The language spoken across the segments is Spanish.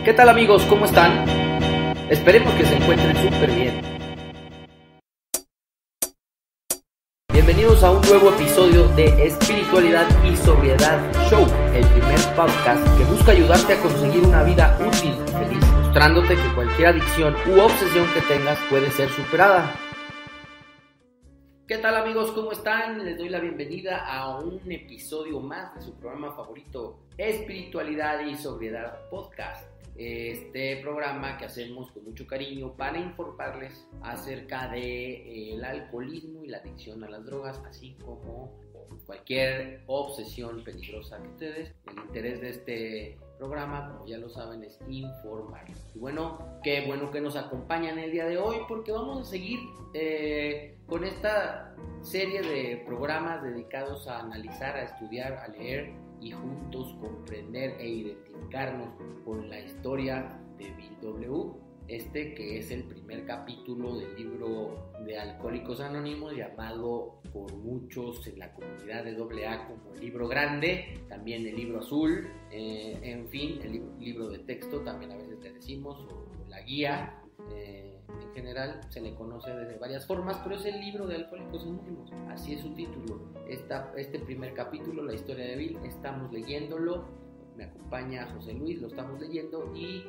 ¿Qué tal amigos? ¿Cómo están? Esperemos que se encuentren súper bien. Bienvenidos a un nuevo episodio de Espiritualidad y Sobriedad Show, el primer podcast que busca ayudarte a conseguir una vida útil y feliz, mostrándote que cualquier adicción u obsesión que tengas puede ser superada. ¿Qué tal amigos? ¿Cómo están? Les doy la bienvenida a un episodio más de su programa favorito, Espiritualidad y Sobriedad Podcast. Este programa que hacemos con mucho cariño para informarles acerca de el alcoholismo y la adicción a las drogas, así como cualquier obsesión peligrosa que ustedes. El interés de este programa, como ya lo saben, es informar. Y bueno, qué bueno que nos acompañan el día de hoy, porque vamos a seguir con esta serie de programas dedicados a analizar, a estudiar, a leer y juntos comprender e identificarnos con la historia de Bill W. Que es el primer capítulo del libro de Alcohólicos Anónimos, llamado por muchos en la comunidad de AA como el libro grande, también el libro azul, en fin, el libro de texto también a veces le decimos, o la guía. En general se le conoce de varias formas, pero es el libro de Alcohólicos Anónimos, así es su título. Este primer capítulo, la historia de Bill, estamos leyéndolo, me acompaña José Luis, lo estamos leyendo y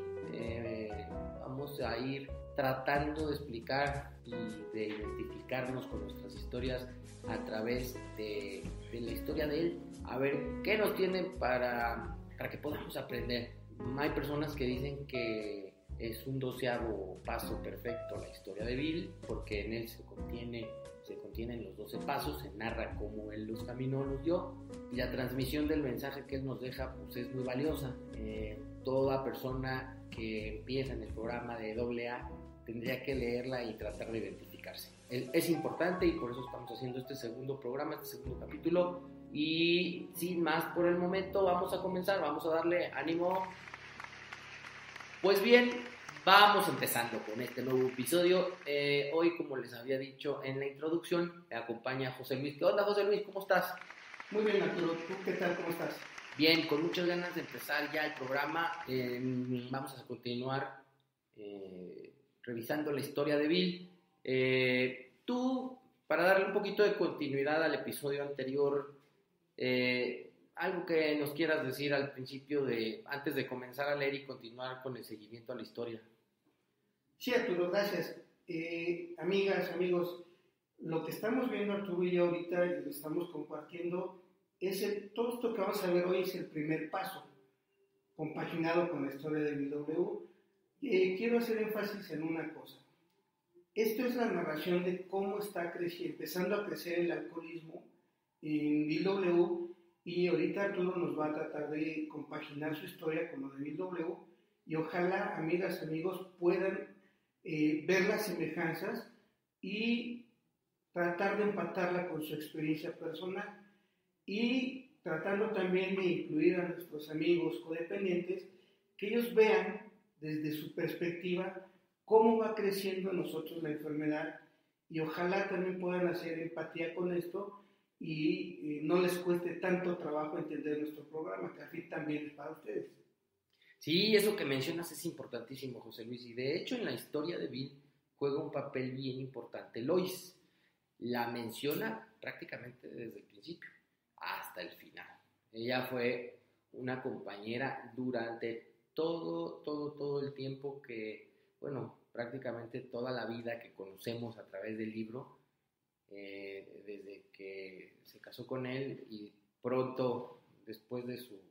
vamos a ir tratando de explicar y de identificarnos con nuestras historias a través de la historia de él, a ver qué nos tiene para que podamos aprender. Hay personas que dicen que es un 12º paso perfecto la historia de Bill, porque en él se contienen los 12 pasos, se narra cómo él los caminó, los dio, y la transmisión del mensaje que él nos deja pues es muy valiosa. Toda persona que empieza en el programa de AA tendría que leerla y tratar de identificarse. Es importante y por eso estamos haciendo este segundo programa, este segundo capítulo, y sin más por el momento vamos a comenzar, vamos a darle ánimo. Pues bien, vamos empezando con este nuevo episodio. Hoy, como les había dicho en la introducción, me acompaña José Luis. ¿Qué onda, José Luis? ¿Cómo estás? Muy bien, Arturo. ¿Tú qué tal? ¿Cómo estás? Bien, con muchas ganas de empezar ya el programa. Vamos a continuar revisando la historia de Bill. Tú, para darle un poquito de continuidad al episodio anterior, algo que nos quieras decir al principio, antes de comenzar a leer y continuar con el seguimiento a la historia. Sí, Arturo, gracias. Amigas, amigos, lo que estamos viendo Arturo y yo ahorita y lo estamos compartiendo todo esto que vamos a ver hoy es el primer paso, compaginado con la historia de Bill W. Quiero hacer énfasis en una cosa. Esto es la narración de cómo está empezando a crecer el alcoholismo en Bill W. Y ahorita Arturo nos va a tratar de compaginar su historia con lo de Bill W. Y ojalá, amigas, amigos, puedan ver las semejanzas y tratar de empatarla con su experiencia personal. Y tratando también de incluir a nuestros amigos codependientes, que ellos vean desde su perspectiva cómo va creciendo en nosotros la enfermedad y ojalá también puedan hacer empatía con esto y no les cueste tanto trabajo entender nuestro programa, que al fin también es para ustedes. Sí, eso que mencionas es importantísimo, José Luis, y de hecho en la historia de Bill juega un papel bien importante. Lois la menciona prácticamente desde el principio hasta el final. Ella fue una compañera durante todo el tiempo que, bueno, prácticamente toda la vida que conocemos a través del libro, desde que se casó con él y poco después de su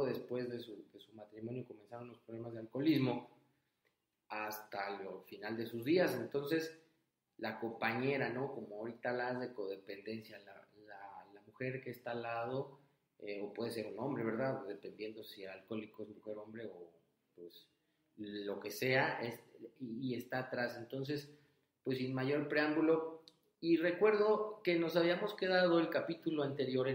matrimonio comenzaron los problemas de alcoholismo hasta el final de sus días. Entonces, la compañera, ¿no? Como ahorita la de codependencia, la mujer que está al lado, o puede ser un hombre, ¿verdad? Dependiendo si el alcohólico es mujer, hombre o pues lo que sea, y está atrás. Entonces, pues sin mayor preámbulo, y recuerdo que nos habíamos quedado el capítulo anterior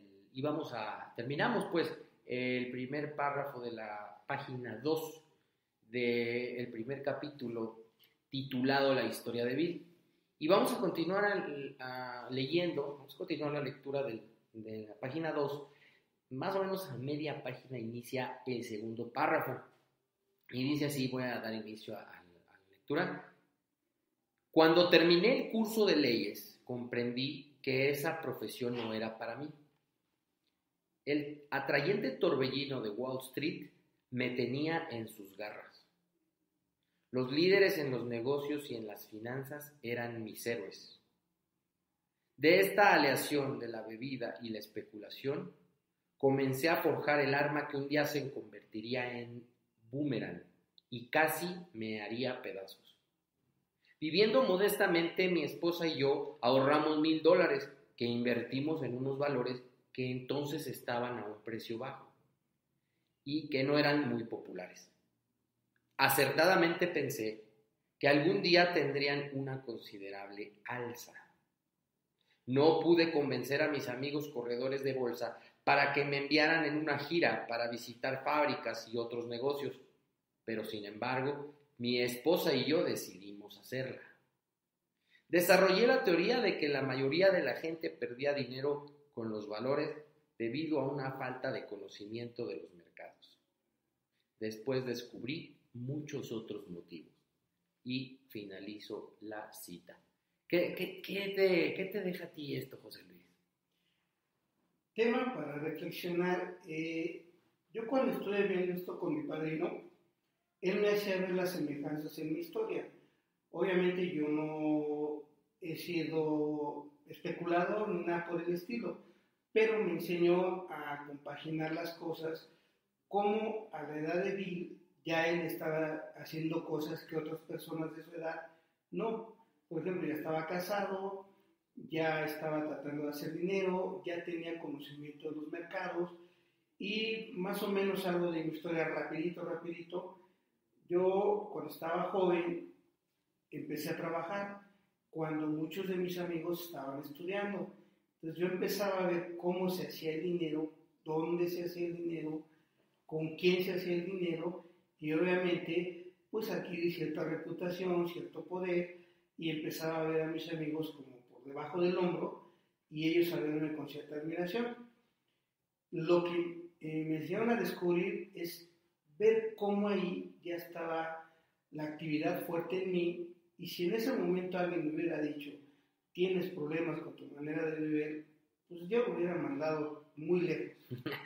terminamos pues el primer párrafo de la página 2 del primer capítulo titulado La historia de Bill. Y vamos a continuar leyendo, vamos a continuar la lectura de la página 2, más o menos a media página inicia el segundo párrafo. Y dice así, voy a dar inicio a la lectura. Cuando terminé el curso de leyes, comprendí que esa profesión no era para mí. El atrayente torbellino de Wall Street me tenía en sus garras. Los líderes en los negocios y en las finanzas eran mis héroes. De esta aleación de la bebida y la especulación, comencé a forjar el arma que un día se convertiría en boomerang y casi me haría pedazos. Viviendo modestamente, mi esposa y yo ahorramos $1,000 que invertimos en unos valores que entonces estaban a un precio bajo y que no eran muy populares. Acertadamente pensé que algún día tendrían una considerable alza. No pude convencer a mis amigos corredores de bolsa para que me enviaran en una gira para visitar fábricas y otros negocios, pero sin embargo, mi esposa y yo decidimos hacerla. Desarrollé la teoría de que la mayoría de la gente perdía dinero con los valores debido a una falta de conocimiento de los mercados. Después descubrí muchos otros motivos y finalizo la cita. ¿Qué te deja a ti esto, José Luis? Tema para reflexionar. Yo cuando estuve viendo esto con mi padrino, él me hacía ver las semejanzas en mi historia. Obviamente yo no he sido especulador ni nada por el estilo, pero me enseñó a compaginar las cosas, como a la edad de Bill ya él estaba haciendo cosas que otras personas de su edad no. Por ejemplo, ya estaba casado, ya estaba tratando de hacer dinero, ya tenía conocimiento de los mercados y más o menos algo de mi historia rapidito. Yo cuando estaba joven empecé a trabajar cuando muchos de mis amigos estaban estudiando. Entonces yo empezaba a ver cómo se hacía el dinero, dónde se hacía el dinero, con quién se hacía el dinero y obviamente pues adquirí cierta reputación, cierto poder y empezaba a ver a mis amigos como por debajo del hombro y ellos a verme con cierta admiración. Lo que me enseñaron a descubrir es ver cómo ahí ya estaba la actividad fuerte en mí y si en ese momento alguien me hubiera dicho tienes problemas con tu manera de vivir, pues yo me hubiera mandado muy lejos.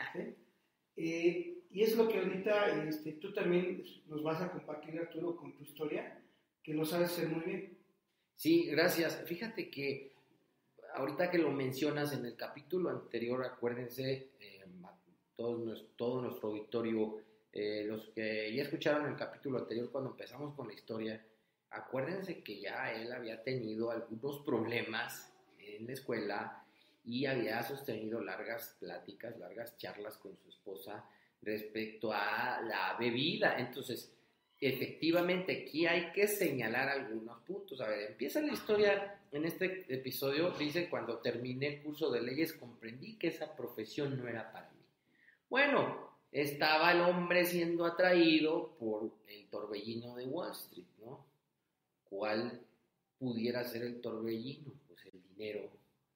¿Sí? Y es lo que ahorita tú también nos vas a compartir, Arturo, con tu historia, que lo sabes hacer muy bien. Sí, gracias. Fíjate que ahorita que lo mencionas en el capítulo anterior, acuérdense, todo nuestro auditorio, los que ya escucharon el capítulo anterior cuando empezamos con la historia, acuérdense que ya él había tenido algunos problemas en la escuela y había sostenido largas pláticas, largas charlas con su esposa respecto a la bebida. Entonces, efectivamente, aquí hay que señalar algunos puntos. A ver, empieza la historia en este episodio, dice, cuando terminé el curso de leyes comprendí que esa profesión no era para mí. Bueno, estaba el hombre siendo atraído por el torbellino de Wall Street, ¿no? ¿Cuál pudiera ser el torbellino? Pues el dinero,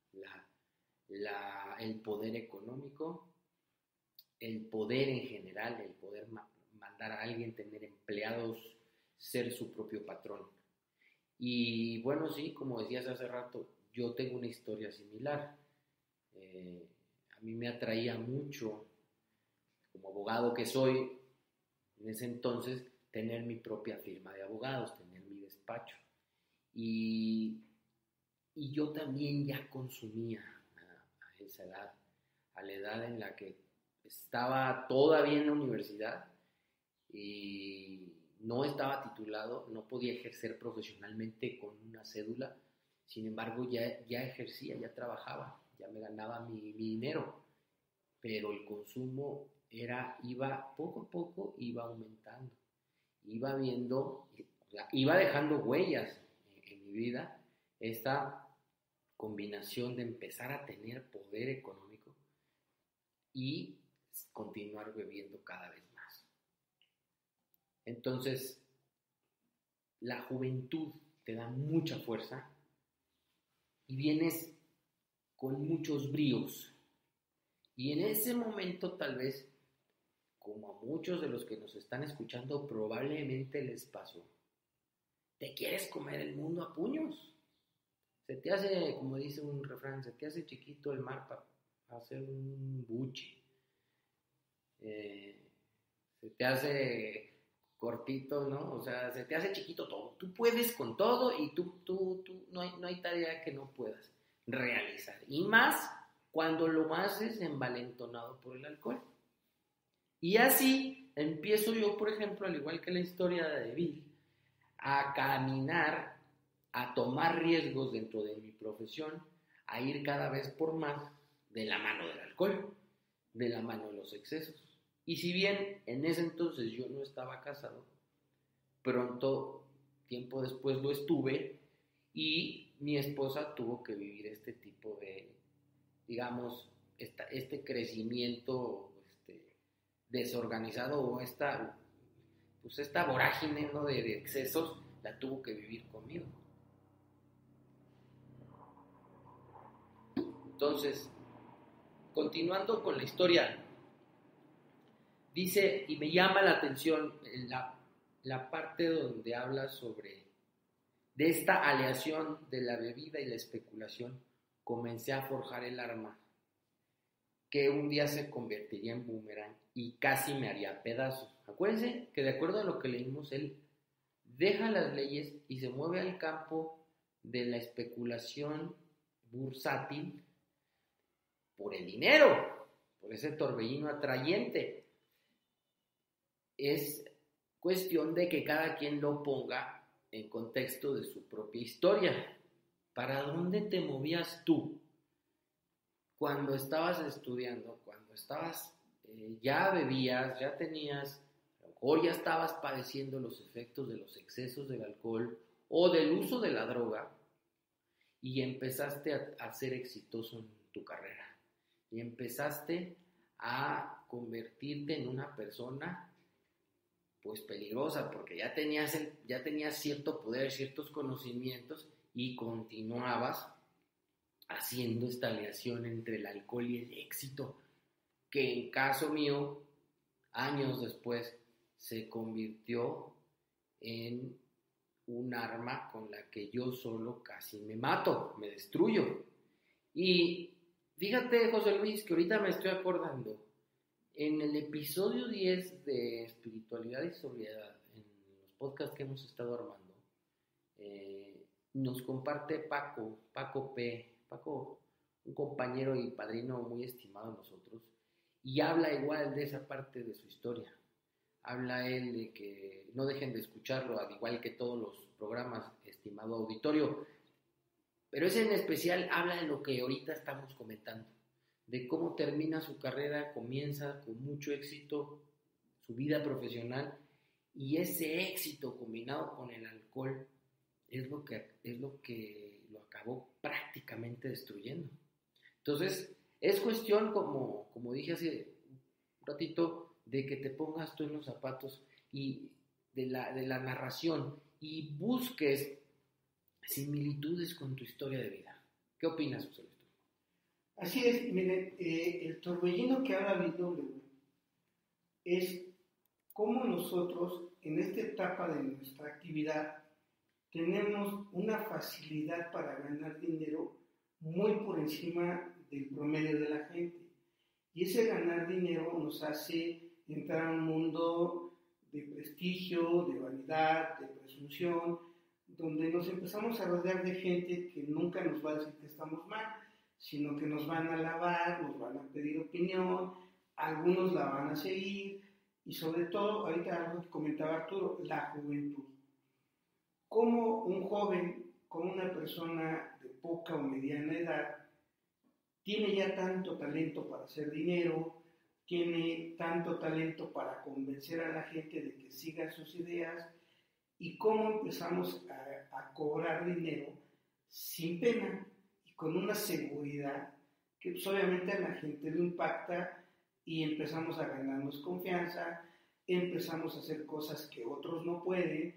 el poder económico, el poder en general, el poder mandar a alguien, tener empleados, ser su propio patrón. Y bueno, sí, como decías hace rato, yo tengo una historia similar. A mí me atraía mucho, como abogado que soy, en ese entonces, tener mi propia firma de abogados, tener mi despacho. Y yo también ya consumía a esa edad, a la edad en la que estaba todavía en la universidad y no estaba titulado, no podía ejercer profesionalmente con una cédula, sin embargo ya ejercía, ya trabajaba, ya me ganaba mi dinero, pero el consumo iba poco a poco, iba aumentando, iba viendo, iba dejando huellas en mi vida, esta combinación de empezar a tener poder económico y continuar bebiendo cada vez más. Entonces, la juventud te da mucha fuerza y vienes con muchos bríos. Y en ese momento tal vez como a muchos de los que nos están escuchando probablemente les pasó, te quieres comer el mundo a puños. Se te hace, como dice un refrán, se te hace chiquito el mar para hacer un buche. Se te hace cortito, ¿no? O sea, se te hace chiquito todo. Tú puedes con todo y tú no hay tarea que no puedas realizar. Y más cuando lo haces envalentonado por el alcohol. Y así empiezo yo, por ejemplo, al igual que la historia de Bill, a caminar, a tomar riesgos dentro de mi profesión, a ir cada vez por más de la mano del alcohol, de la mano de los excesos. Y si bien en ese entonces yo no estaba casado, pronto, tiempo después lo estuve y mi esposa tuvo que vivir este tipo de, digamos, este crecimiento desorganizado o esta vorágine, ¿no? de excesos, la tuvo que vivir conmigo. Entonces, continuando con la historia, dice, y me llama la atención la parte donde habla de esta aleación de la bebida y la especulación, comencé a forjar el arma que un día se convertiría en boomerang y casi me haría pedazos. Acuérdense que de acuerdo a lo que leímos, él deja las leyes y se mueve al campo de la especulación bursátil por el dinero, por ese torbellino atrayente. Es cuestión de que cada quien lo ponga en contexto de su propia historia. ¿Para dónde te movías tú cuando estabas estudiando, cuando estabas, ya bebías, ya tenías, o ya estabas padeciendo los efectos de los excesos del alcohol o del uso de la droga y empezaste a ser exitoso en tu carrera y empezaste a convertirte en una persona pues peligrosa porque ya tenías cierto poder, ciertos conocimientos y continuabas haciendo esta aleación entre el alcohol y el éxito, que en caso mío, años después, se convirtió en un arma con la que yo solo casi me mato, me destruyo. Y fíjate, José Luis, que ahorita me estoy acordando, en el episodio 10 de Espiritualidad y Sobriedad, en los podcasts que hemos estado armando, nos comparte Paco, un compañero y padrino muy estimado de nosotros, y habla igual de esa parte de su historia. Habla él de que no dejen de escucharlo, al igual que todos los programas, estimado auditorio, pero ese en especial habla de lo que ahorita estamos comentando, de cómo termina su carrera, comienza con mucho éxito su vida profesional, y ese éxito combinado con el alcohol es lo que lo acabó prácticamente destruyendo. Entonces, es cuestión, como dije hace un ratito, de que te pongas tú en los zapatos y de la narración y busques similitudes con tu historia de vida. ¿Qué opinas, José Luis? Así es, miren, el torbellino que habla BW es cómo nosotros en esta etapa de nuestra actividad tenemos una facilidad para ganar dinero muy por encima del promedio de la gente. Y ese ganar dinero nos hace entrar a un mundo de prestigio, de vanidad, de presunción, donde nos empezamos a rodear de gente que nunca nos va a decir que estamos mal, sino que nos van a alabar, nos van a pedir opinión, algunos la van a seguir, y sobre todo, ahorita algo que comentaba Arturo, la juventud. Como un joven, como una persona de poca o mediana edad, tiene ya tanto talento para hacer dinero, tiene tanto talento para convencer a la gente de que siga sus ideas, y cómo empezamos a cobrar dinero sin pena y con una seguridad que pues, obviamente a la gente le impacta, y empezamos a ganarnos confianza, empezamos a hacer cosas que otros no pueden.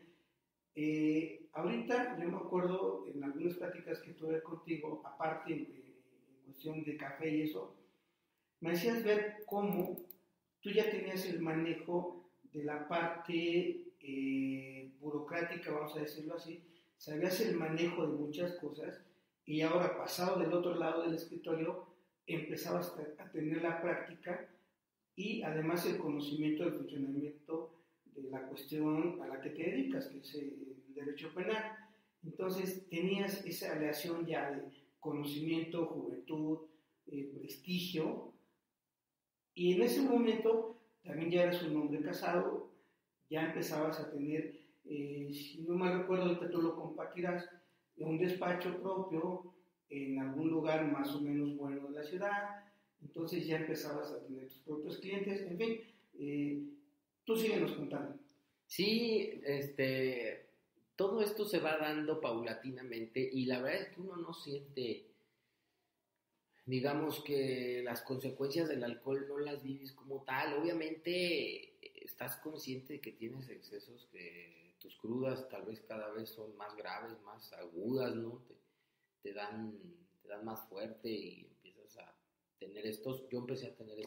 Ahorita yo me acuerdo en algunas pláticas que tuve contigo, aparte en cuestión de café y eso, me hacías ver cómo tú ya tenías el manejo de la parte burocrática, vamos a decirlo así, sabías el manejo de muchas cosas y ahora pasado del otro lado del escritorio empezabas a tener la práctica y además el conocimiento del funcionamiento de la cuestión a la que te dedicas, que es el derecho penal. Entonces tenías esa aleación ya de conocimiento, juventud, prestigio, y en ese momento también ya eras un hombre casado, ya empezabas a tener, si no mal recuerdo, ahorita tú lo compartirás, un despacho propio en algún lugar más o menos bueno de la ciudad, entonces ya empezabas a tener tus propios clientes, en fin, tú síguenos contando. Sí, todo esto se va dando paulatinamente y la verdad es que uno no siente, digamos que las consecuencias del alcohol no las vives como tal. Obviamente estás consciente de que tienes excesos, que tus crudas tal vez cada vez son más graves, más agudas, ¿no? Te dan más fuerte y empiezas a tener yo empecé a tener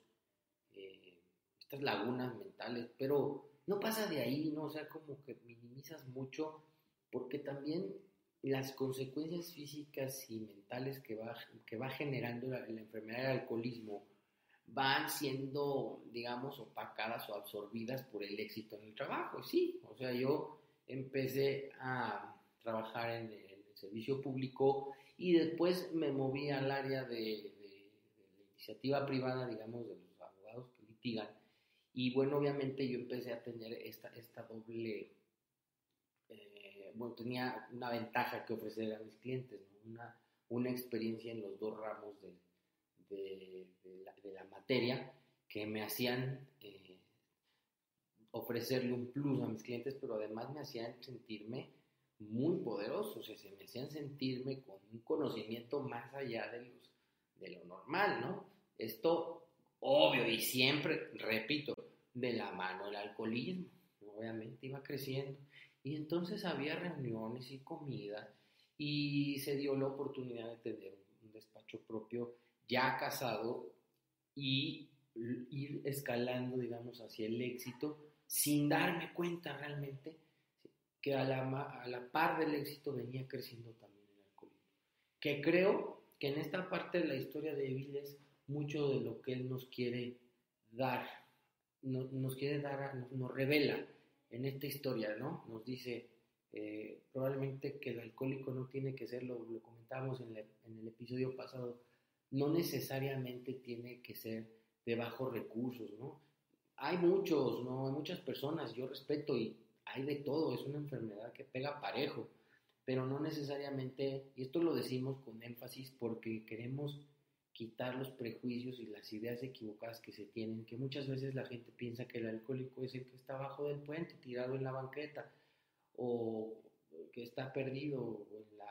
estas lagunas mentales, pero no pasa de ahí, ¿no? O sea, como que minimizas mucho, porque también las consecuencias físicas y mentales que va generando la enfermedad del alcoholismo van siendo, digamos, opacadas o absorbidas por el éxito en el trabajo. Sí, o sea, yo empecé a trabajar en el servicio público y después me moví al área de la iniciativa privada, digamos, de los abogados que litigan. Y bueno, obviamente yo empecé a tener esta doble, tenía una ventaja que ofrecer a mis clientes, ¿no? Una experiencia en los dos ramos de la materia que me hacían ofrecerle un plus a mis clientes, pero además me hacían sentirme muy poderoso, o sea, se me hacían sentirme con un conocimiento más allá de lo normal, ¿no? Esto, obvio, y siempre, repito, de la mano del alcoholismo, obviamente iba creciendo, y entonces había reuniones y comidas, y se dio la oportunidad de tener un despacho propio, ya casado, y ir escalando, digamos, hacia el éxito, sin darme cuenta realmente que a la par del éxito venía creciendo también el alcoholismo. Que creo que en esta parte de la historia de Evil es mucho de lo que él nos quiere dar, nos revela en esta historia, ¿no? Nos dice probablemente que el alcohólico no tiene que ser, lo comentábamos en el episodio pasado, no necesariamente tiene que ser de bajos recursos, ¿no? Hay muchos, ¿no? Hay muchas personas, yo respeto y hay de todo, es una enfermedad que pega parejo, pero no necesariamente, y esto lo decimos con énfasis porque queremos quitar los prejuicios y las ideas equivocadas que se tienen, que muchas veces la gente piensa que el alcohólico es el que está abajo del puente, tirado en la banqueta, o que está perdido, o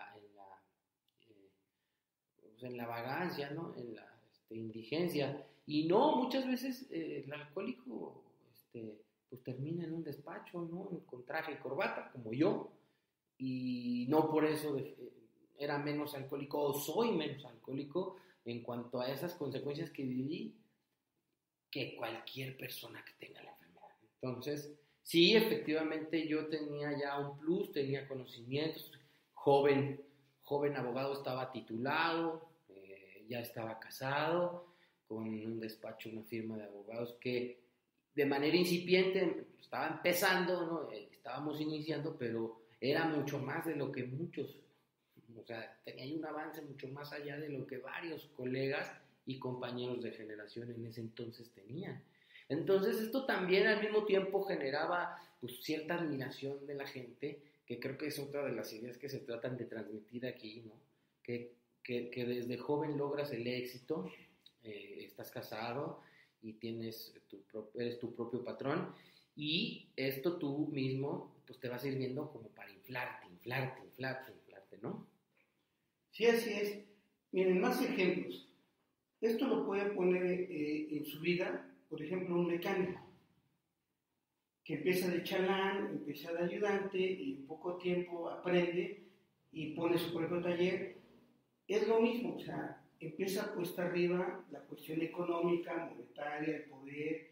en la vagancia, ¿no? En la indigencia. Y no, muchas veces el alcohólico pues termina en un despacho, ¿no? Con traje y corbata, como yo, y no por eso era menos alcohólico o soy menos alcohólico en cuanto a esas consecuencias que viví que cualquier persona que tenga la enfermedad. Entonces, sí, efectivamente yo tenía ya un plus, tenía conocimientos, joven abogado, estaba titulado, ya estaba casado, con un despacho, una firma de abogados que de manera incipiente estaba empezando, ¿no? Estábamos iniciando, pero era mucho más de lo que muchos, o sea, tenía un avance mucho más allá de lo que varios colegas y compañeros de generación en ese entonces tenían. Entonces esto también al mismo tiempo generaba pues, cierta admiración de la gente, que creo que es otra de las ideas que se tratan de transmitir aquí, ¿no? Que desde joven logras el éxito, estás casado y eres tu propio patrón, y esto tú mismo pues te va sirviendo como para inflarte, ¿no? Sí, así es. Miren, más ejemplos. Esto lo puede poner en su vida, por ejemplo, un mecánico que empieza de chalán, empieza de ayudante y en poco tiempo aprende y pone su propio taller. Es lo mismo, o sea, empieza puesta arriba la cuestión económica, monetaria, el poder,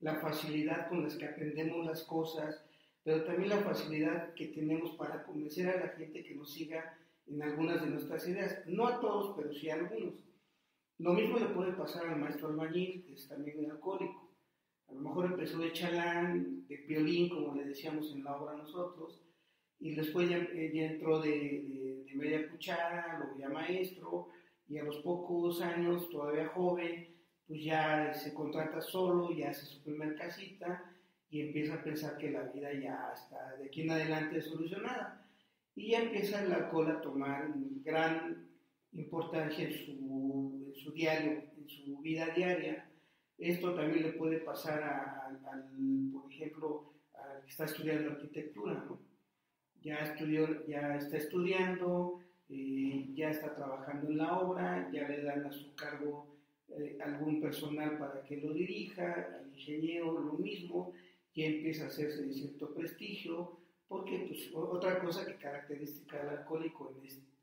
la facilidad con la que aprendemos las cosas, pero también la facilidad que tenemos para convencer a la gente que nos siga en algunas de nuestras ideas. No a todos, pero sí a algunos. Lo mismo le puede pasar al maestro albañil, que es también alcohólico. A lo mejor empezó de chalán, de piolín, como le decíamos en la obra nosotros, y después ya entró de media cuchara, luego ya maestro, y a los pocos años, todavía joven, pues ya se contrata solo, ya hace su primer casita, y empieza a pensar que la vida ya está de aquí en adelante solucionada. Y ya empieza el alcohol a tomar gran importancia en su diario, en su vida diaria. Esto también le puede pasar por ejemplo, al que está estudiando arquitectura, ¿no? Ya está estudiando, ya está trabajando en la obra, ya le dan a su cargo algún personal para que lo dirija, al ingeniero lo mismo, ya empieza a hacerse de cierto prestigio, porque pues, otra cosa que caracteriza al alcohólico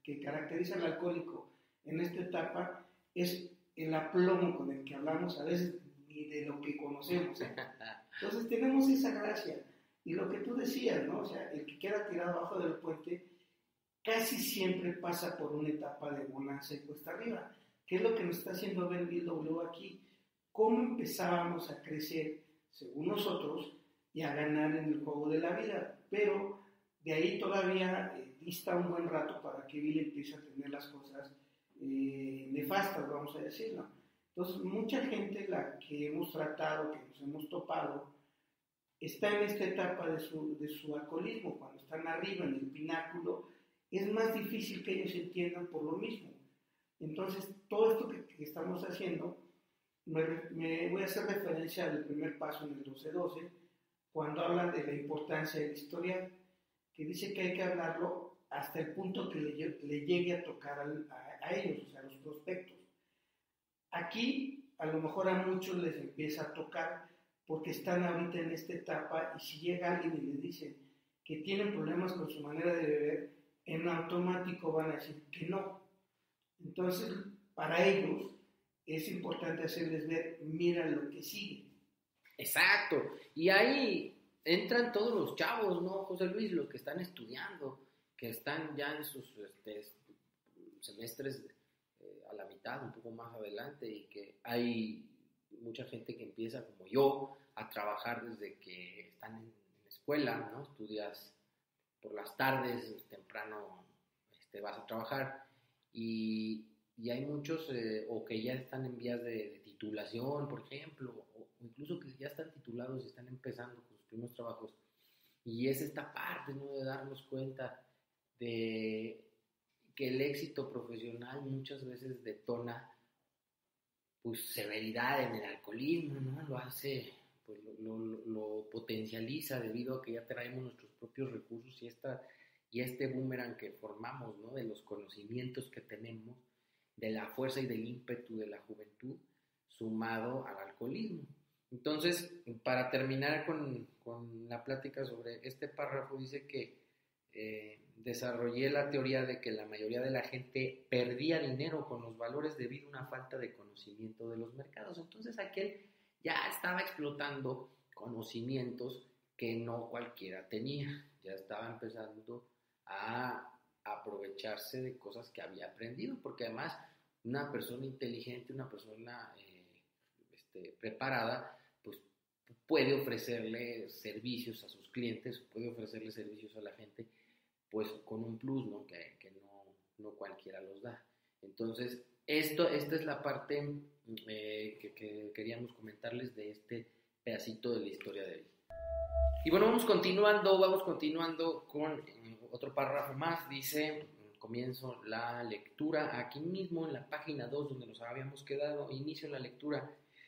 en esta etapa es el aplomo con el que hablamos a veces ni de lo que conocemos, ¿eh? Entonces tenemos esa gracia. Y lo que tú decías, ¿no? O sea, el que queda tirado abajo del puente casi siempre pasa por una etapa de bonanza y cuesta arriba. ¿Qué es lo que nos está haciendo ver Bill W. aquí? ¿Cómo empezábamos a crecer, según nosotros, y a ganar en el juego de la vida? Pero de ahí todavía dista un buen rato para que Bill empiece a tener las cosas nefastas, vamos a decirlo. Entonces, mucha gente, la que hemos tratado, que nos hemos topado, está en esta etapa de su alcoholismo. Cuando están arriba en el pináculo, es más difícil que ellos entiendan por lo mismo. Entonces, todo esto que estamos haciendo, me voy a hacer referencia al primer paso en el 12.12, cuando habla de la importancia del historial, que dice que hay que hablarlo hasta el punto que le llegue a tocar a ellos, o sea, a los prospectos. Aquí, a lo mejor a muchos les empieza a tocar porque están ahorita en esta etapa, y si llega alguien y les dice que tienen problemas con su manera de beber, en automático van a decir que no. Entonces, para ellos es importante hacerles ver, mira lo que sigue. Exacto, y ahí entran todos los chavos, ¿no, José Luis? Los que están estudiando, que están ya en sus semestres a la mitad, un poco más adelante, y que hay mucha gente que empieza, como yo, a trabajar desde que están en la escuela, ¿no? Estudias por las tardes, temprano vas a trabajar, y hay muchos o que ya están en vías de titulación, por ejemplo, o incluso que ya están titulados y están empezando con sus primeros trabajos, y es esta parte, ¿no?, de darnos cuenta de que el éxito profesional muchas veces detona pues severidad en el alcoholismo, ¿no? Lo hace, pues lo potencializa debido a que ya traemos nuestros propios recursos y este boomerang que formamos, ¿no?, de los conocimientos que tenemos, de la fuerza y del ímpetu de la juventud, sumado al alcoholismo. Entonces, para terminar con la plática sobre este párrafo, dice que desarrollé la teoría de que la mayoría de la gente perdía dinero con los valores debido a una falta de conocimiento de los mercados. Entonces aquel ya estaba explotando conocimientos que no cualquiera tenía, ya estaba empezando a aprovecharse de cosas que había aprendido, porque además una persona inteligente, una persona preparada, pues puede ofrecerle servicios a sus clientes, puede ofrecerle servicios a la gente, pues con un plus, ¿no?, que no cualquiera los da. Entonces, esta es la parte que queríamos comentarles de este pedacito de la historia de él. Y bueno, vamos continuando con otro párrafo más. Dice, comienzo la lectura aquí mismo en la página 2 donde nos habíamos quedado, inicio la lectura.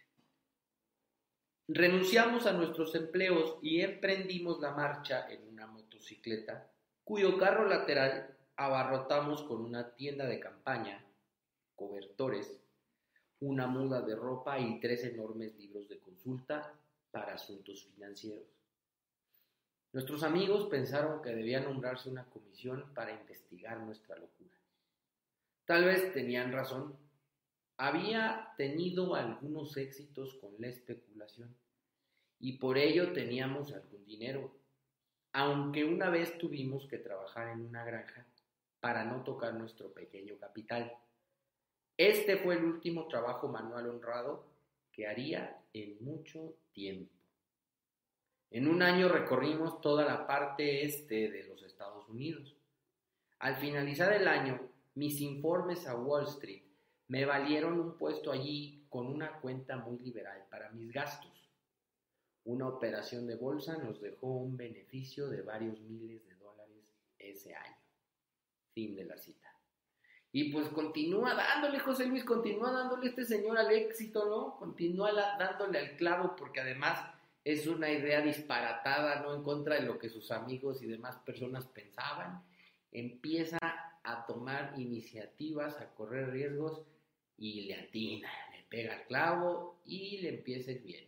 Renunciamos a nuestros empleos y emprendimos la marcha en una motocicleta, cuyo carro lateral abarrotamos con una tienda de campaña, cobertores, una muda de ropa y 3 enormes libros de consulta para asuntos financieros. Nuestros amigos pensaron que debía nombrarse una comisión para investigar nuestra locura. Tal vez tenían razón. Había tenido algunos éxitos con la especulación y por ello teníamos algún dinero, aunque una vez tuvimos que trabajar en una granja para no tocar nuestro pequeño capital. Este fue el último trabajo manual honrado que haría en mucho tiempo. En un año recorrimos toda la parte este de los Estados Unidos. Al finalizar el año, mis informes a Wall Street me valieron un puesto allí con una cuenta muy liberal para mis gastos. Una operación de bolsa nos dejó un beneficio de varios miles de dólares ese año. Fin de la cita. Y pues continúa dándole, José Luis, continúa dándole este señor al éxito, ¿no? Continúa dándole al clavo, porque además es una idea disparatada, ¿no? En contra de lo que sus amigos y demás personas pensaban. Empieza a tomar iniciativas, a correr riesgos y le atina, le pega al clavo y le empieza a ir bien.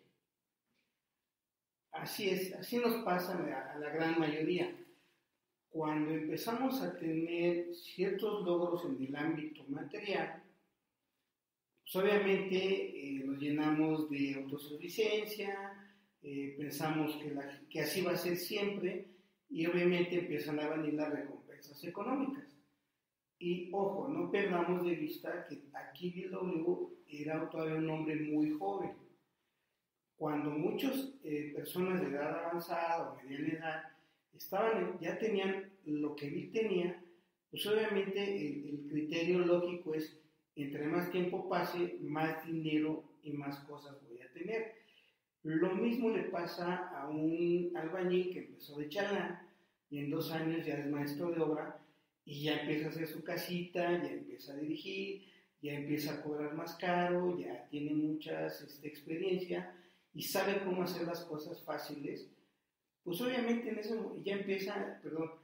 Así es, así nos pasa a la gran mayoría. Cuando empezamos a tener ciertos logros en el ámbito material, pues obviamente nos llenamos de autosuficiencia, pensamos que así va a ser siempre y obviamente empiezan a venir las recompensas económicas. Y ojo, no perdamos de vista que aquí Bill W. era todavía un hombre muy joven. Cuando muchas personas de edad avanzada o mediana edad ya tenían lo que Bill tenía, pues obviamente el criterio lógico es, entre más tiempo pase, más dinero y más cosas voy a tener. Lo mismo le pasa a un albañil que empezó de chalán y en 2 años ya es maestro de obra y ya empieza a hacer su casita, ya empieza a dirigir, ya empieza a cobrar más caro, ya tiene mucha experiencia y sabe cómo hacer las cosas fáciles. Pues obviamente en eso ya empieza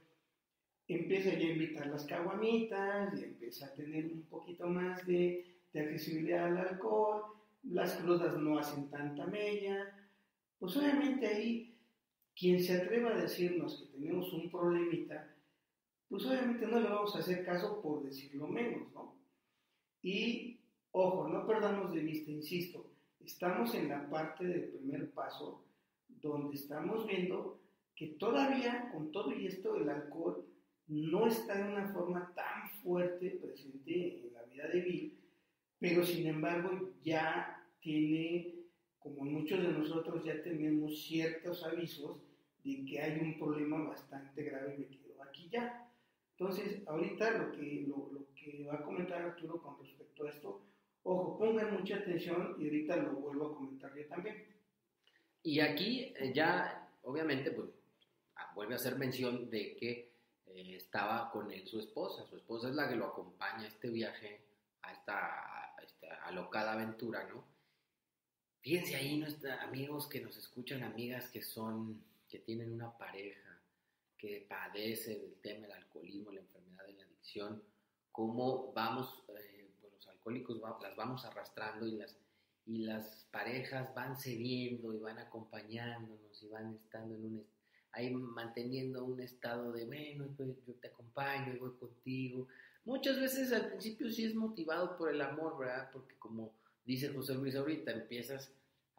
ya a invitar las caguamitas, ya empieza a tener un poquito más de accesibilidad al alcohol, las crudas no hacen tanta mella. Pues obviamente ahí, quien se atreva a decirnos que tenemos un problemita, pues obviamente no le vamos a hacer caso por decirlo menos, ¿no? Y, ojo, no perdamos de vista, insisto, estamos en la parte del primer paso, donde estamos viendo que todavía, con todo y esto, el alcohol no está de una forma tan fuerte presente en la vida de Bill, pero sin embargo ya tiene, como muchos de nosotros ya tenemos ciertos avisos de que hay un problema bastante grave metido aquí ya. Entonces, ahorita lo que va a comentar Arturo con respecto a esto, ojo, pongan mucha atención y ahorita lo vuelvo a comentar yo también. Y aquí ya, obviamente, pues vuelve a hacer mención de que estaba con él su esposa. Su esposa es la que lo acompaña a este viaje, a esta alocada aventura, ¿no? Fíjense ahí, nuestros amigos que nos escuchan, amigas que tienen una pareja que padece del tema del alcoholismo, la enfermedad de la adicción, cómo vamos, pues los alcohólicos las vamos arrastrando y las parejas van cediendo y van acompañándonos y van estando ahí manteniendo un estado de, bueno, pues yo te acompaño y voy contigo. Muchas veces al principio sí es motivado por el amor, ¿verdad? Porque como dice José Luis ahorita, empiezas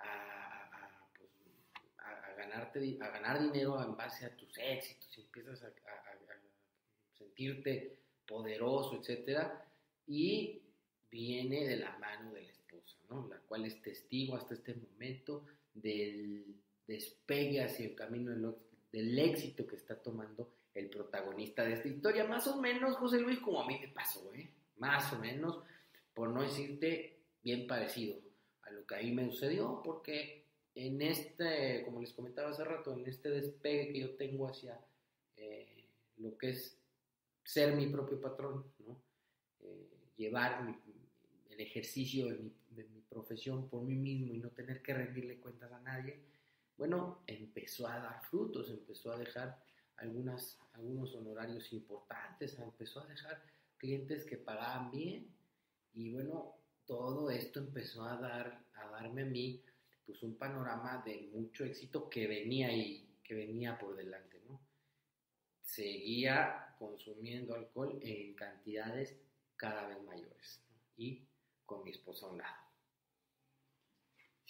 a ganar dinero en base a tus éxitos, y empiezas a sentirte poderoso, etcétera, y viene de la mano de la esposa, ¿no? La cual es testigo hasta este momento del despegue hacia el camino del éxito que está tomando el protagonista de esta historia, más o menos, José Luis, como a mí me pasó, más o menos, por no decirte bien parecido a lo que ahí me sucedió, porque en como les comentaba hace rato, en este despegue que yo tengo hacia lo que es ser mi propio patrón, ¿no? Llevar el ejercicio de mi profesión por mí mismo y no tener que rendirle cuentas a nadie, bueno, empezó a dar frutos, empezó a dejar algunos honorarios importantes, empezó a dejar clientes que pagaban bien y bueno, todo esto empezó a darme a mí pues un panorama de mucho éxito que venía por delante, ¿no? Seguía consumiendo alcohol en cantidades cada vez mayores, ¿no? Y con mi esposa a un lado.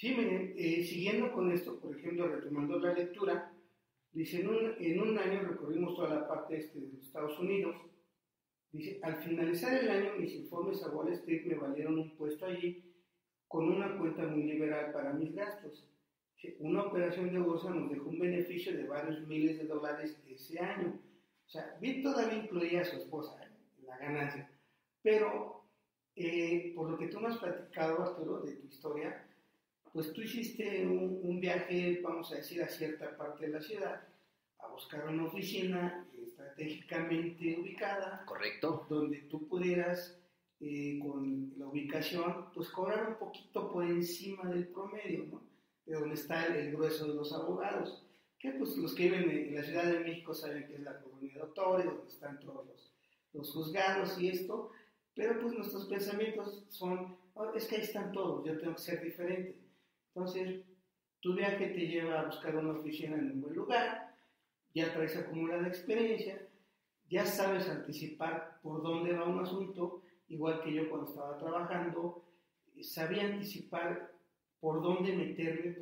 Sí, miren, siguiendo con esto, por ejemplo, retomando la lectura, dice, en un año recorrimos toda la parte este de los Estados Unidos. Dice, al finalizar el año mis informes a Wall Street me valieron un puesto allí con una cuenta muy liberal para mis gastos. Una operación de bolsa nos dejó un beneficio de varios miles de dólares ese año. O sea, bien todavía incluía a su esposa en la ganancia. Pero, por lo que tú me has platicado, Arturo, de tu historia, pues tú hiciste un viaje, vamos a decir, a cierta parte de la ciudad, a buscar una oficina estratégicamente ubicada. Correcto. Donde tú pudieras, con la ubicación, pues cobrar un poquito por encima del promedio, ¿no? De donde está el grueso de los abogados. Que pues los que viven en la Ciudad de México saben que es la colonia de doctores, donde están todos los juzgados y esto, pero pues nuestros pensamientos son, oh, es que ahí están todos, yo tengo que ser diferente. Entonces, tu viaje te lleva a buscar una oficina en un buen lugar, ya traes acumulada experiencia, ya sabes anticipar por dónde va un asunto, igual que yo cuando estaba trabajando, sabía anticipar por dónde meterme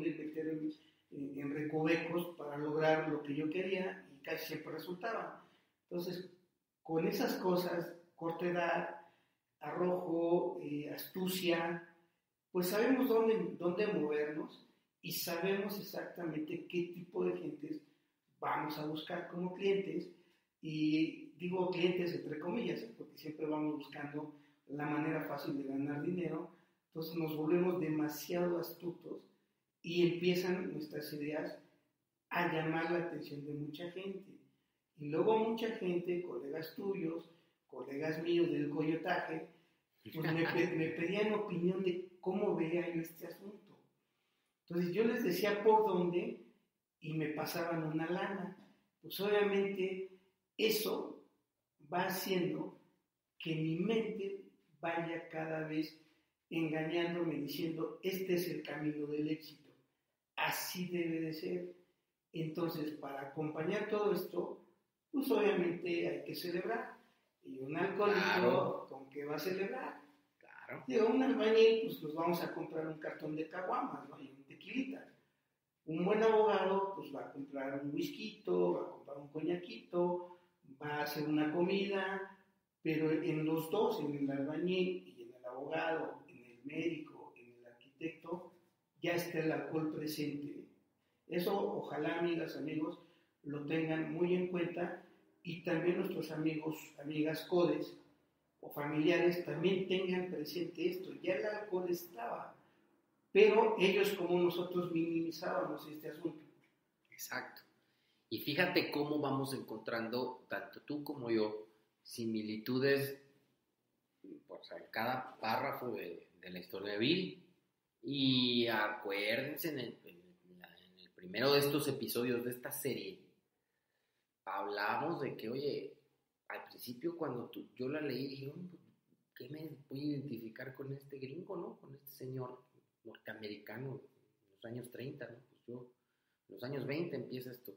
en recovecos para lograr lo que yo quería y casi siempre resultaba. Entonces, con esas cosas, corta edad, arrojo, astucia, pues sabemos dónde movernos y sabemos exactamente qué tipo de gentes vamos a buscar como clientes, y digo clientes entre comillas, porque siempre vamos buscando la manera fácil de ganar dinero. Entonces nos volvemos demasiado astutos y empiezan nuestras ideas a llamar la atención de mucha gente. Y luego mucha gente, colegas tuyos, colegas míos del coyotaje, pues me pedían opinión de cómo veía yo este asunto. Entonces yo les decía por dónde y me pasaban una lana. Pues obviamente eso va haciendo que mi mente vaya cada vez engañándome, diciendo, este es el camino del éxito, así debe de ser. Entonces, para acompañar todo esto, pues obviamente hay que celebrar. Y un alcohólico, claro, ¿con qué va a celebrar? Claro. Digo, un albañil, pues nos vamos a comprar un cartón de caguamas, ¿no? Y un tequilita. Un buen abogado, pues va a comprar un whisky, va a comprar un coñaquito, va a hacer una comida, pero en los dos, en el albañil y en el abogado, en el médico, en el arquitecto, ya está el alcohol presente. Eso, ojalá, amigas, amigos, lo tengan muy en cuenta, y también nuestros amigos, amigas codes o familiares también tengan presente esto. Ya el alcohol estaba, pero ellos como nosotros minimizábamos este asunto. Exacto. Y fíjate cómo vamos encontrando, tanto tú como yo, similitudes pues, en cada párrafo de la historia de Bill. Y acuérdense, en el primero de estos episodios de esta serie, hablábamos de que, oye, al principio cuando yo la leí, dije, ¿qué me voy a identificar con este gringo, no? Con este señor norteamericano en los años 30, ¿no? Pues yo, en los años 20 empieza esto.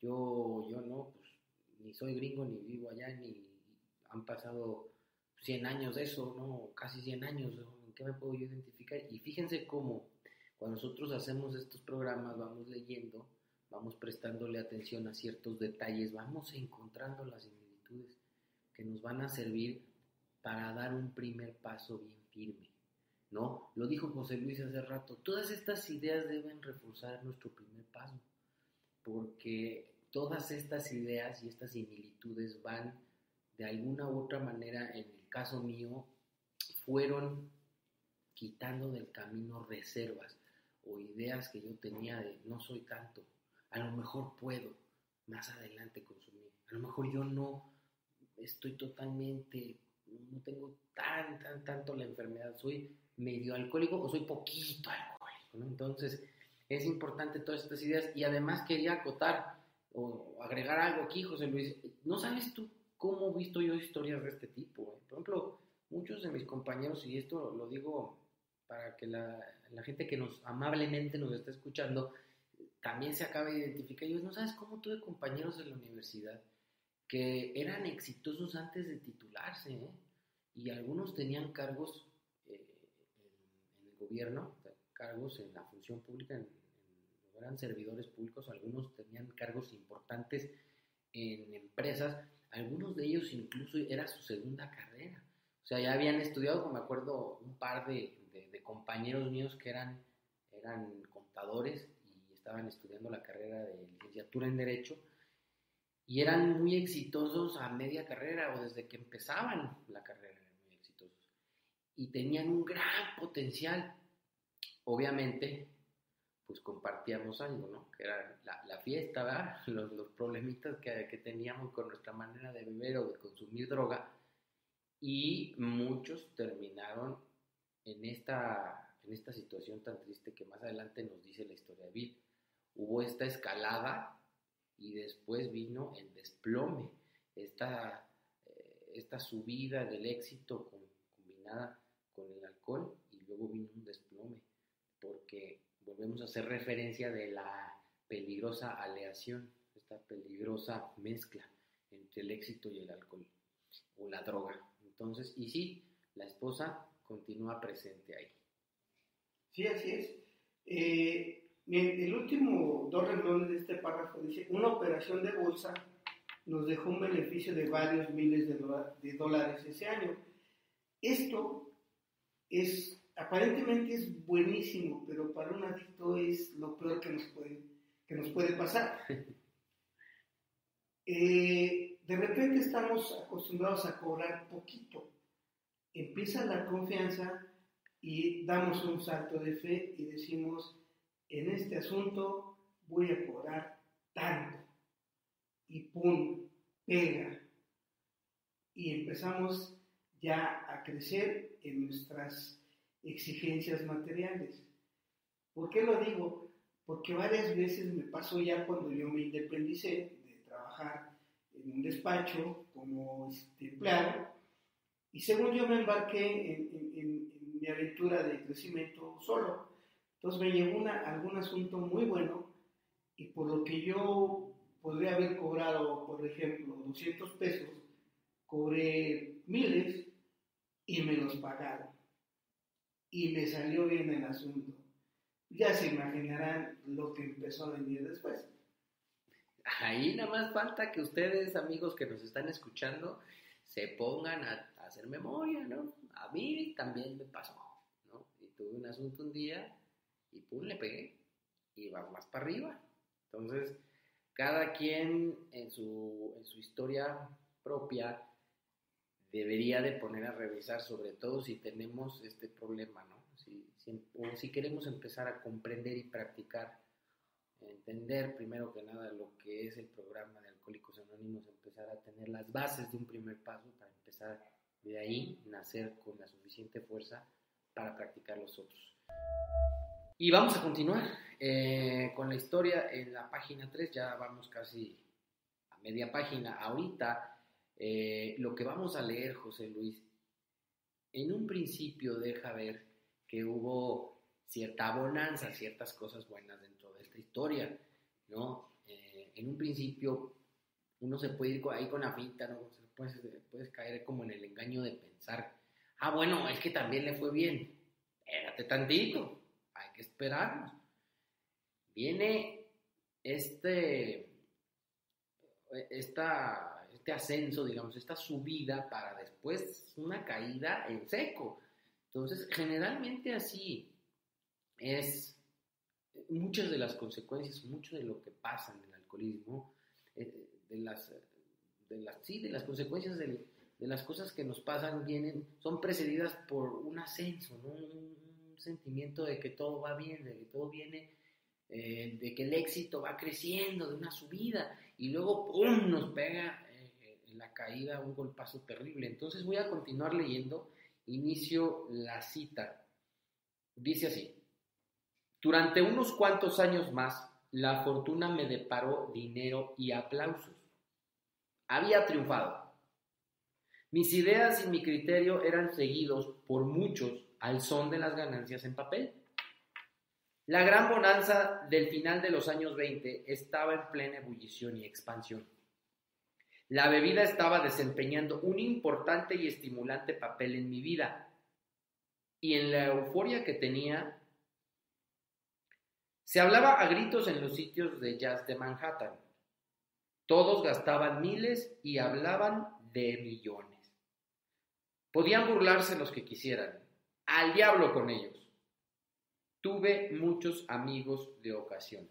Yo no, pues ni soy gringo, ni vivo allá, ni han pasado 100 años de eso, ¿no? Casi 100 años, ¿no? ¿En qué me puedo yo identificar? Y fíjense cómo cuando nosotros hacemos estos programas, vamos leyendo, vamos prestándole atención a ciertos detalles, vamos encontrando las similitudes que nos van a servir para dar un primer paso bien firme, ¿no? Lo dijo José Luis hace rato, todas estas ideas deben reforzar nuestro primer paso, porque todas estas ideas y estas similitudes van de alguna u otra manera, en el caso mío, fueron quitando del camino reservas o ideas que yo tenía de no soy tanto, a lo mejor puedo más adelante consumir, a lo mejor yo no estoy totalmente, no tengo tanto la enfermedad, soy medio alcohólico o soy poquito alcohólico, ¿no? Entonces es importante todas estas ideas. Y además quería acotar o agregar algo aquí, José Luis, no sabes tú cómo he visto yo historias de este tipo, ¿eh? Por ejemplo, muchos de mis compañeros, y esto lo digo para que la gente que amablemente nos está escuchando también se acabe de identificar. Yo no sabes cómo tuve compañeros en la universidad que eran exitosos antes de titularse, ¿eh? Y algunos tenían cargos en el gobierno, cargos en la función pública, eran servidores públicos, algunos tenían cargos importantes en empresas, algunos de ellos incluso era su segunda carrera. O sea, ya habían estudiado, me acuerdo, un par de compañeros míos que eran contadores y estaban estudiando la carrera de licenciatura en Derecho y eran muy exitosos a media carrera o desde que empezaban la carrera eran muy exitosos y tenían un gran potencial. Obviamente, pues compartíamos algo, ¿no? Que era la fiesta, ¿verdad? Los problemitas que teníamos con nuestra manera de beber o de consumir droga y muchos terminaron en esta situación tan triste que más adelante nos dice la historia de Bill. Hubo esta escalada y después vino el desplome, esta subida del éxito combinada con el alcohol y luego vino un desplome, porque volvemos a hacer referencia de la peligrosa aleación, esta peligrosa mezcla entre el éxito y el alcohol o la droga. Entonces, y sí, la esposa continúa presente ahí. Sí, así es. El último 2 renglones de este párrafo dice: una operación de bolsa nos dejó un beneficio de varios miles de dólares ese año. Esto aparentemente es buenísimo, pero para un adicto es lo peor que nos puede pasar. De repente estamos acostumbrados a cobrar poquito. Empieza la confianza y damos un salto de fe y decimos: en este asunto voy a cobrar tanto. Y pum, pega. Y empezamos ya a crecer en nuestras exigencias materiales. ¿Por qué lo digo? Porque varias veces me pasó ya cuando yo me independicé de trabajar en un despacho como empleado, y según yo me embarqué en mi aventura de crecimiento solo. Entonces me llegó algún asunto muy bueno, y por lo que yo podría haber cobrado, por ejemplo, 200 pesos, cobré miles y me los pagaron. Y me salió bien el asunto. Ya se imaginarán lo que empezó a venir después. Ahí nada más falta que ustedes, amigos que nos están escuchando, se pongan a hacer memoria, ¿no? A mí también me pasó, ¿no? Y tuve un asunto un día y pum, le pegué y va más para arriba. Entonces, cada quien en su historia propia debería de poner a revisar, sobre todo si tenemos este problema, ¿no? Si queremos empezar a comprender y practicar, entender primero que nada lo que es el programa de Alcohólicos Anónimos, empezar a tener las bases de un primer paso para empezar de ahí, nacer con la suficiente fuerza para practicar los otros. Y vamos a continuar con la historia en la página 3, ya vamos casi a media página. Ahorita lo que vamos a leer, José Luis, en un principio deja ver que hubo cierta bonanza, ciertas cosas buenas dentro de esta historia, ¿no? En un principio uno se puede ir ahí con la finta, ¿no? Puedes caer como en el engaño de pensar, bueno, es que también le fue bien, espérate tantito, hay que esperarnos. Viene este ascenso, digamos, esta subida para después una caída en seco. Entonces, generalmente así es muchas de las consecuencias, mucho de lo que pasa en el alcoholismo, de las consecuencias de las cosas que nos pasan son precedidas por un ascenso, ¿no? Un sentimiento de que todo va bien, de que todo viene, de que el éxito va creciendo, de una subida, y luego ¡pum!, nos pega en la caída un golpazo terrible. Entonces voy a continuar leyendo, inicio la cita. Dice así: durante unos cuantos años más, la fortuna me deparó dinero y aplausos. Había triunfado. Mis ideas y mi criterio eran seguidos por muchos al son de las ganancias en papel. La gran bonanza del final de los años 20 estaba en plena ebullición y expansión. La bebida estaba desempeñando un importante y estimulante papel en mi vida, y en la euforia que tenía, Se hablaba a gritos en los sitios de jazz de Manhattan. Todos gastaban miles y hablaban de millones. Podían burlarse los que quisieran. Al diablo con ellos. Tuve muchos amigos de ocasión.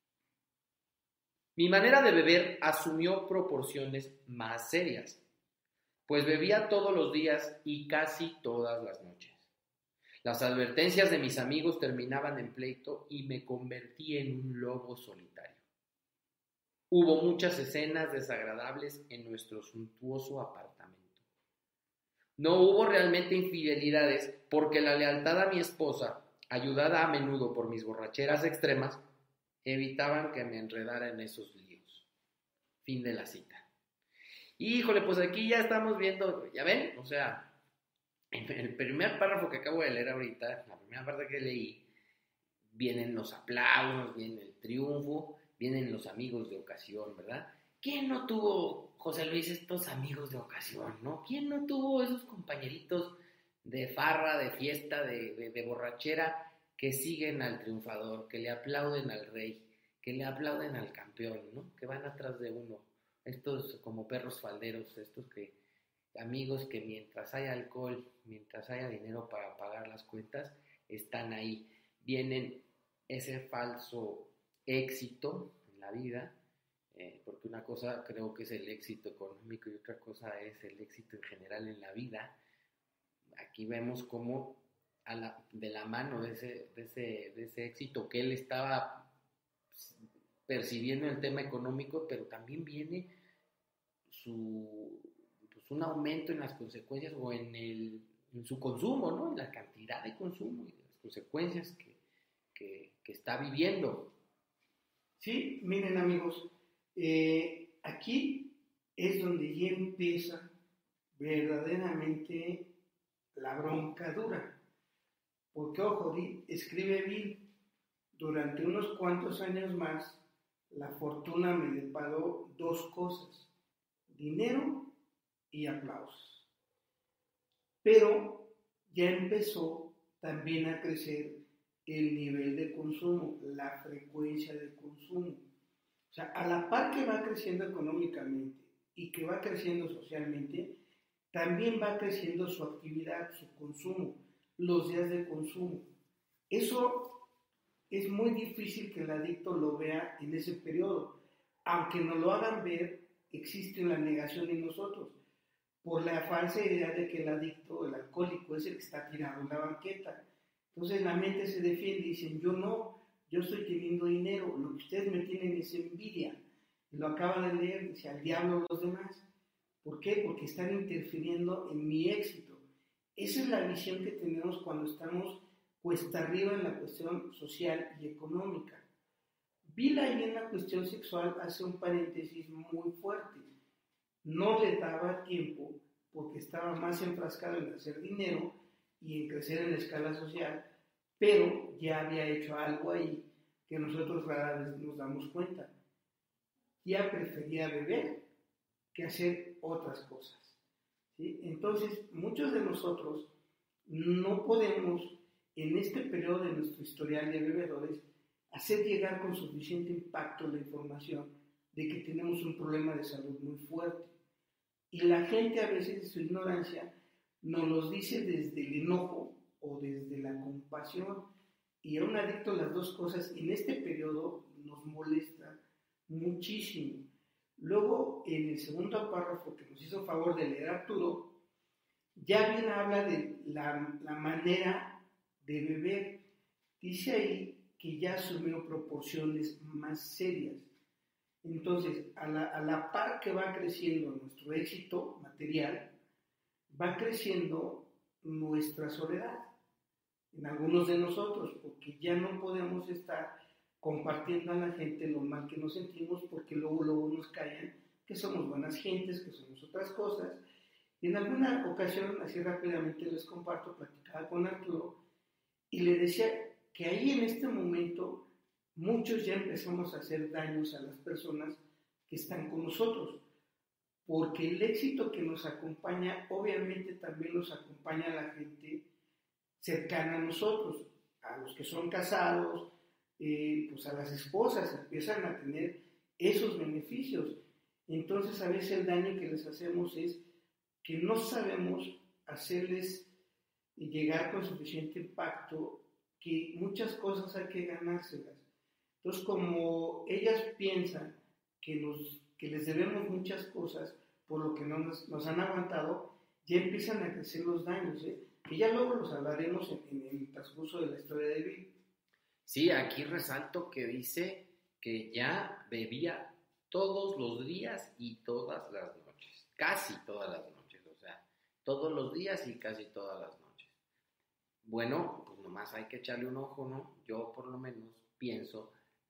Mi manera de beber asumió proporciones más serias, pues bebía todos los días y casi todas las noches. Las advertencias de mis amigos terminaban en pleito y me convertí en un lobo solitario. Hubo muchas escenas desagradables en nuestro suntuoso apartamento. No hubo realmente infidelidades porque la lealtad a mi esposa, ayudada a menudo por mis borracheras extremas, evitaban que me enredara en esos líos. Fin de la cita. Híjole, pues aquí ya estamos viendo, ¿ya ven? O sea, en el primer párrafo que acabo de leer ahorita, la primera parte que leí, vienen los aplausos, viene el triunfo, vienen los amigos de ocasión, ¿verdad? ¿Quién no tuvo, José Luis, estos amigos de ocasión, no? ¿Quién no tuvo esos compañeritos de farra, de fiesta, de borrachera, que siguen al triunfador, que le aplauden al rey, que le aplauden al campeón, ¿no? Que van atrás de uno, estos como perros falderos, estos amigos que mientras haya alcohol, mientras haya dinero para pagar las cuentas, están ahí. Vienen ese falso éxito en la vida, porque una cosa creo que es el éxito económico y otra cosa es el éxito en general en la vida. Aquí vemos cómo de la mano de ese éxito que él estaba percibiendo en el tema económico, pero también viene un aumento en las consecuencias o en su consumo, ¿no? En la cantidad de consumo y las consecuencias que está viviendo. Sí, miren amigos, aquí es donde ya empieza verdaderamente la bronca dura. Porque, ojo, escribe Bill, durante unos cuantos años más, la fortuna me deparó dos cosas, dinero y aplausos. Pero ya empezó también a crecer el nivel de consumo, la frecuencia de consumo. O sea, a la par que va creciendo económicamente y que va creciendo socialmente, también va creciendo su actividad, su consumo, los días de consumo. Eso es muy difícil que el adicto lo vea en ese periodo. Aunque nos lo hagan ver, existe una negación en nosotros por la falsa idea de que el adicto, el alcohólico, es el que está tirado en la banqueta. Entonces la mente se defiende y dicen, yo no, yo estoy teniendo dinero, lo que ustedes me tienen es envidia. Y lo acaba de leer, dice, al diablo los demás. ¿Por qué? Porque están interfiriendo en mi éxito. Esa es la visión que tenemos cuando estamos cuesta arriba en la cuestión social y económica. Bill ahí en la cuestión sexual hace un paréntesis muy fuerte. No le daba tiempo porque estaba más enfrascado en hacer dinero y en crecer en la escala social, pero ya había hecho algo ahí que nosotros rara vez nos damos cuenta. Ya prefería beber que hacer otras cosas. ¿Sí? Entonces, muchos de nosotros no podemos, en este periodo de nuestro historial de bebedores, hacer llegar con suficiente impacto la información de que tenemos un problema de salud muy fuerte. Y la gente a veces, de su ignorancia, nos los dice desde el enojo o desde la compasión. Y a un adicto las dos cosas en este periodo nos molesta muchísimo. Luego, en el segundo párrafo que nos hizo favor de leer Arturo, ya bien habla de la manera de beber. Dice ahí que ya asumió proporciones más serias. Entonces, a la par que va creciendo nuestro éxito material, va creciendo nuestra soledad en algunos de nosotros, porque ya no podemos estar compartiendo a la gente lo mal que nos sentimos, porque luego nos callan que somos buenas gentes, que somos otras cosas. Y en alguna ocasión, así rápidamente les comparto, platicaba con Arturo y le decía que ahí en este momento muchos ya empezamos a hacer daños a las personas que están con nosotros, porque el éxito que nos acompaña obviamente también nos acompaña a la gente cercana a nosotros, a los que son casados, pues a las esposas empiezan a tener esos beneficios. Entonces a veces el daño que les hacemos es que no sabemos hacerles llegar con suficiente impacto, que muchas cosas hay que ganárselas. Entonces, como ellas piensan que les debemos muchas cosas por lo que no nos han aguantado, ya empiezan a crecer los daños, que ya luego los hablaremos en el transcurso de la historia de Bill. Sí, aquí resalto que dice que ya bebía todos los días y todas las noches, casi todas las noches, o sea, todos los días y casi todas las noches. Bueno, pues nomás hay que echarle un ojo, ¿no? Yo por lo menos pienso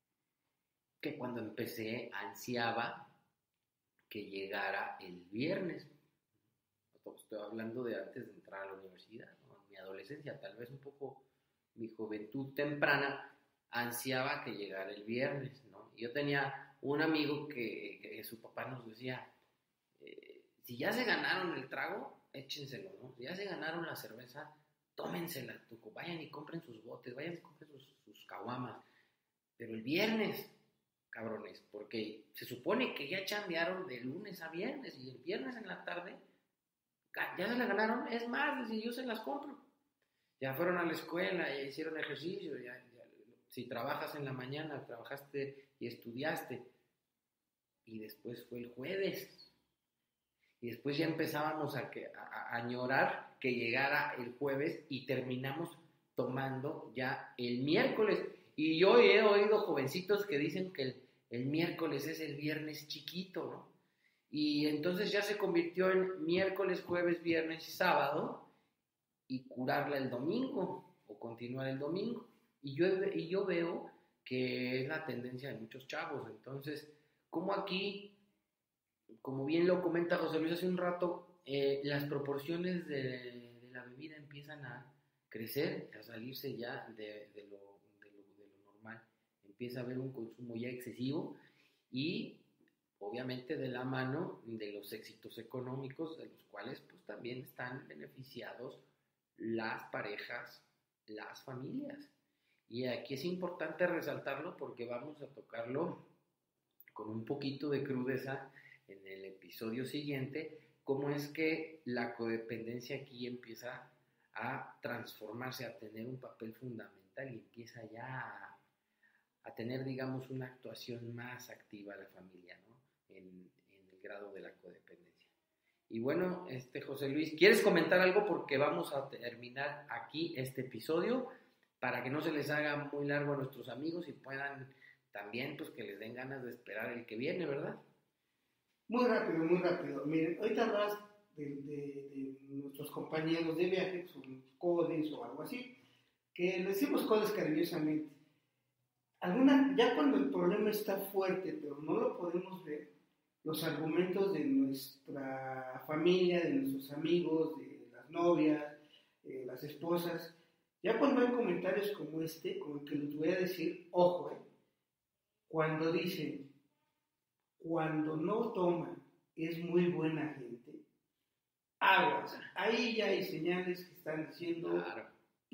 que cuando empecé ansiaba que llegara el viernes. Estoy hablando de antes de entrar a la universidad, ¿no? En mi adolescencia, tal vez un poco mi juventud temprana, ansiaba que llegara el viernes, ¿no? Y yo tenía un amigo que su papá nos decía, si ya se ganaron el trago, échenselo, ¿no? Si ya se ganaron la cerveza, tómensela, vayan y compren sus botes, vayan y compren sus caguamas. Pero el viernes, cabrones, porque se supone que ya chambearon de lunes a viernes y el viernes en la tarde ya se la ganaron, es más, si yo se las compro. Ya fueron a la escuela, ya hicieron ejercicio, ya, si trabajas en la mañana, trabajaste y estudiaste. Y después fue el jueves. Y después ya empezábamos a añorar que llegara el jueves y terminamos tomando ya el miércoles. Y yo he oído jovencitos que dicen que el miércoles es el viernes chiquito, ¿no? Y entonces ya se convirtió en miércoles, jueves, viernes y sábado y curarla el domingo o continuar el domingo. Y yo veo que es la tendencia de muchos chavos. Entonces, como aquí, como bien lo comenta José Luis hace un rato, las proporciones de la bebida empiezan a crecer, a salirse ya de lo normal. Empieza a haber un consumo ya excesivo y obviamente de la mano de los éxitos económicos, de los cuales pues también están beneficiados las parejas, las familias. Y aquí es importante resaltarlo porque vamos a tocarlo con un poquito de crudeza en el episodio siguiente, cómo es que la codependencia aquí empieza a transformarse, a tener un papel fundamental y empieza ya a tener, digamos, una actuación más activa la familia, ¿no? En el grado de la codependencia. Y bueno, José Luis, ¿quieres comentar algo? Porque vamos a terminar aquí este episodio para que no se les haga muy largo a nuestros amigos y puedan también, pues, que les den ganas de esperar el que viene, ¿verdad? Muy rápido, muy rápido. Miren, ahorita hablas de nuestros compañeros de viaje, que son codes o algo así, que les decimos codes cariñosamente. Ya cuando el problema está fuerte, pero no lo podemos ver, los argumentos de nuestra familia, de nuestros amigos, de las novias, las esposas, ya cuando hay comentarios como como el que les voy a decir, ojo, cuando dicen, cuando no toma es muy buena gente, aguas, ahí ya hay señales que están diciendo claro.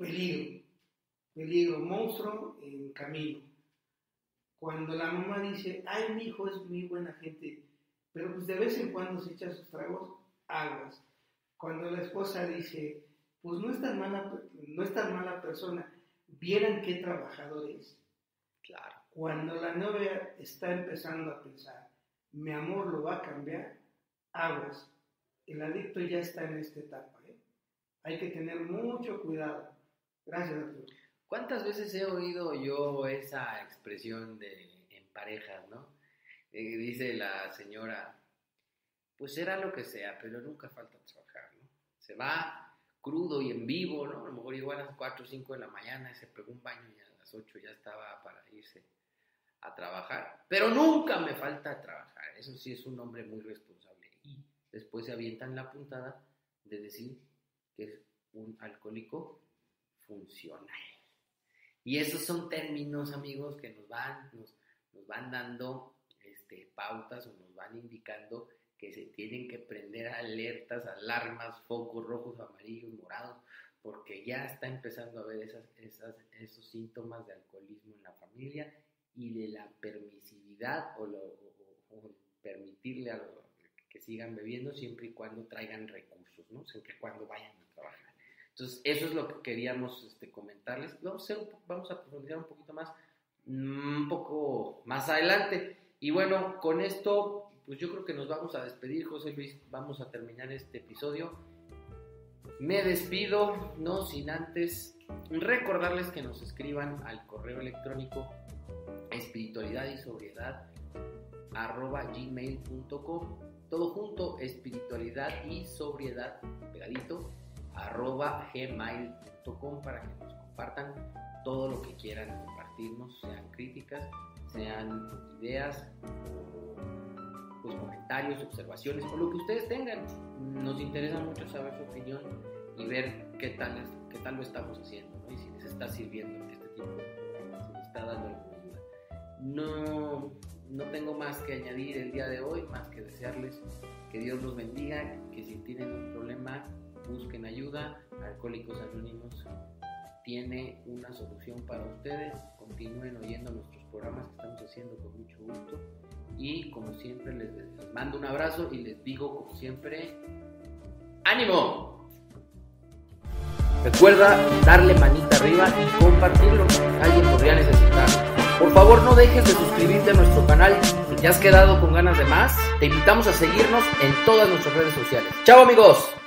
Peligro, monstruo en camino. Cuando la mamá dice, ay, mi hijo es muy buena gente, pero pues de vez en cuando se echa sus tragos, aguas. Cuando la esposa dice, pues no es tan mala persona, vieran qué trabajador es. Claro. Cuando la novia está empezando a pensar, mi amor lo va a cambiar, aguas. El adicto ya está en esta etapa. Hay que tener mucho cuidado. Gracias, doctor. ¿Cuántas veces he oído yo esa expresión en parejas, ¿no? Dice la señora, pues será lo que sea, pero nunca falta trabajar, ¿no? Se va crudo y en vivo, ¿no? A lo mejor llegó a las 4 o 5 de la mañana, se pegó un baño y a las 8 ya estaba para irse a trabajar. Pero nunca me falta trabajar, eso sí es un hombre muy responsable. Y después se avientan la puntada de decir que es un alcohólico funcional. Y esos son términos, amigos, que nos van dando pautas o nos van indicando que se tienen que prender alertas, alarmas, focos rojos, amarillos, morados, porque ya está empezando a haber esos síntomas de alcoholismo en la familia y de la permisividad o permitirle a los que sigan bebiendo siempre y cuando traigan recursos, ¿no? Siempre y cuando vayan a trabajar. Entonces, eso es lo que queríamos comentarles. Vamos a profundizar un poquito más, un poco más adelante. Y bueno, con esto, pues yo creo que nos vamos a despedir, José Luis. Vamos a terminar este episodio. Me despido, no sin antes recordarles que nos escriban al correo electrónico espiritualidadisobriedad@gmail.com, todo junto, espiritualidad y sobriedad, pegadito, @gmail.com, para que nos compartan todo lo que quieran compartirnos, sean críticas, sean ideas, pues comentarios, observaciones, o lo que ustedes tengan. Nos interesa mucho saber su opinión y ver qué tal lo estamos haciendo, ¿no? Y si les está sirviendo este tipo de programas, si les está dando alguna ayuda. No tengo más que añadir el día de hoy, más que desearles que Dios los bendiga, que si tienen un problema, busquen ayuda. Alcohólicos Anónimos tiene una solución para ustedes. Continúen oyendo nuestros programas que estamos haciendo con mucho gusto. Y como siempre les mando un abrazo y les digo como siempre, ¡ánimo! Recuerda darle manita arriba y compartirlo. Alguien podría necesitarlo. Por favor, no dejes de suscribirte a nuestro canal. Si te has quedado con ganas de más, te invitamos a seguirnos en todas nuestras redes sociales. ¡Chao, amigos!